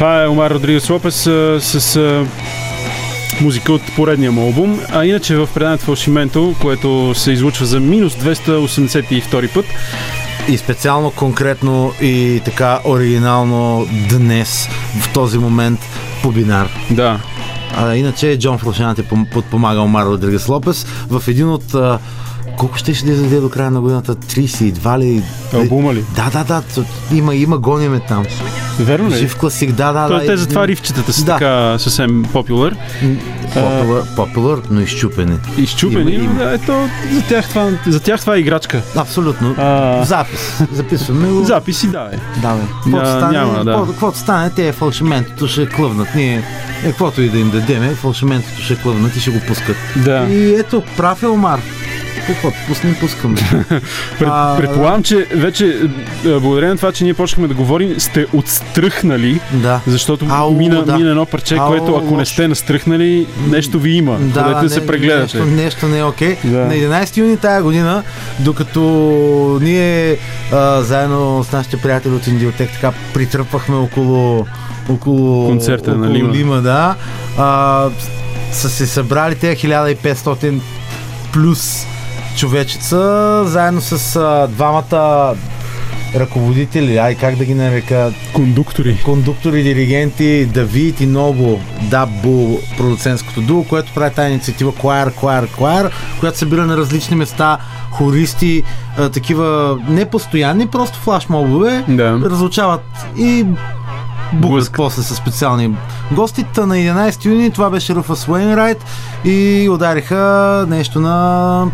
Това е Омар Родригес Лопес с музика от поредния му албум. А иначе в преданието Фалшименто, което се излучва за минус 282 път. И специално, конкретно и така оригинално днес, в този момент, по бинар. Да. Иначе Джон Фрушанът е подпомагал Омар Родригес Лопес в един от... колко ще излезе до края на годината? 32 ли? Албума ли? Да. Има гониме там. Верно ли? Жив класик, да. Те затова ривчетата са така съвсем популър. Популър, но изчупени. Изчупени, но да, ето, за тях това е играчка. Абсолютно. Запис. Записваме го. Записи, да е. Каквото стане, те фалшиментото ще клъвнат. Ние, каквото и да им дадеме, фалшиментото ще клъвнат и ще го пускат. Да. И ето, прав е Омар. Пускаме. Предполагам, че вече благодарение на това, че ние почнахме да говорим, сте отстръхнали, защото мина едно парче, което ако не сте настръхнали, нещо ви има. Да се прегледате. Нещо не е окей. На 11 юни тая година, докато ние заедно с нашите приятели от Индиотек така притръпвахме около концерта на Лима, са се събрали те 1500 плюс човечеца, заедно с двамата ръководители, как да ги нарека? Кондуктори, диригенти, Давид и Нобо, Дабо, продуцентското дуо, което прави тази инициатива Choir, която събира на различни места хористи, такива непостоянни, просто флашмобове, разлучават и букват после със специални гости. На 11 юни това беше Руфъс Уейнрайт и удариха нещо на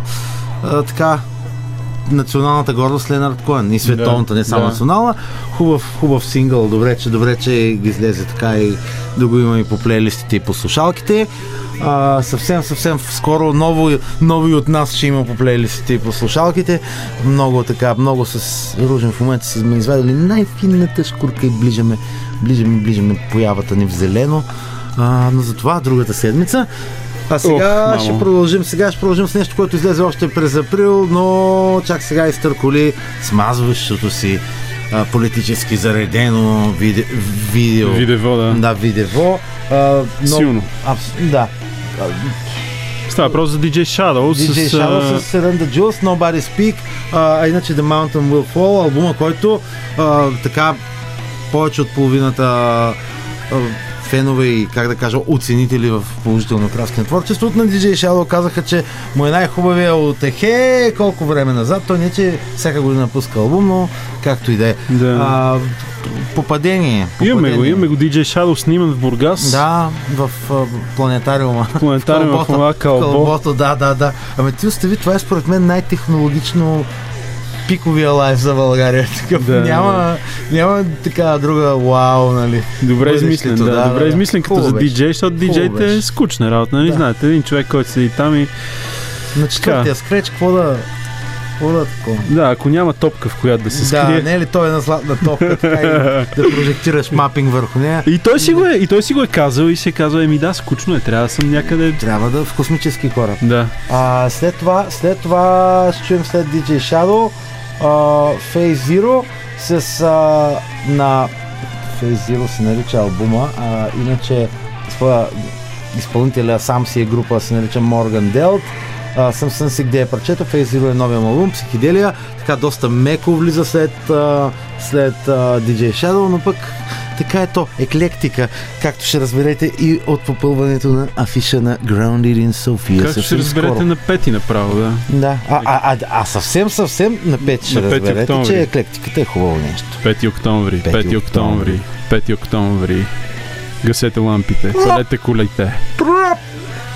националната гордост Ленард Коен и световната, не само национална. Хубав сингъл, добре, че ги излезе така и да го има и по плейлистите и по слушалките. Съвсем скоро ново и от нас ще има по плейлистите и по слушалките. Много с Ружен в момента сме извадили най-финната шкурка и ближаме появата ни в зелено. Но за това другата седмица. Сега ще продължим с нещо, което излезе още през април, но чак сега изтърколи смазващото си политически заредено видео. Видево. Силно. Да. Става въпрос за DJ Shadow с Seven the Jules, Nobody Speak, иначе The Mountain Will Fall, албума, който така повече от половината фенове и, оценители в положително краски на творчеството на DJ Shadow казаха, че му е най-хубавия от колко време назад. Той не че всяка година пуска албум, но както и да е. Попадение. Имаме го DJ Shadow сниман в Бургас. Да, в планетариума. В Кълбото. Да. Ами ти остави, това е според мен най-технологично пиковия лайф за България. Няма така друга вау, нали. Добре измислен, добре измислен като за диджей, защото диджейте е скучна работа, нали знаете, един човек, който седи там и... На четвъртия скреч, какво да такова? Да, ако няма топка, в която да се скрие... Да, не е ли той на златна топка, така и да прожектираш мапинг върху нея? И той си го е казал и се казва, скучно е, трябва да съм някъде... Трябва да в космически кораб. Да. След това ще чуем след DJ Shadow Phase Zero на Phase Zero се нарича албума, иначе изпълнителя сам си е група, се нарича Morgan Delt. Съм си где е парчето, Phase Zero е новия албум, психиделия, така доста меко влиза след DJ Shadow, но пък така е то, еклектика, както ще разберете и от попълването на афиша на Grounded in Sofia. Как ще разберете на 5 направо, да? Да, съвсем на 5 ще разберете, че еклектиката е хубаво нещо. 5 октомври. Гасете лампите, палете колите.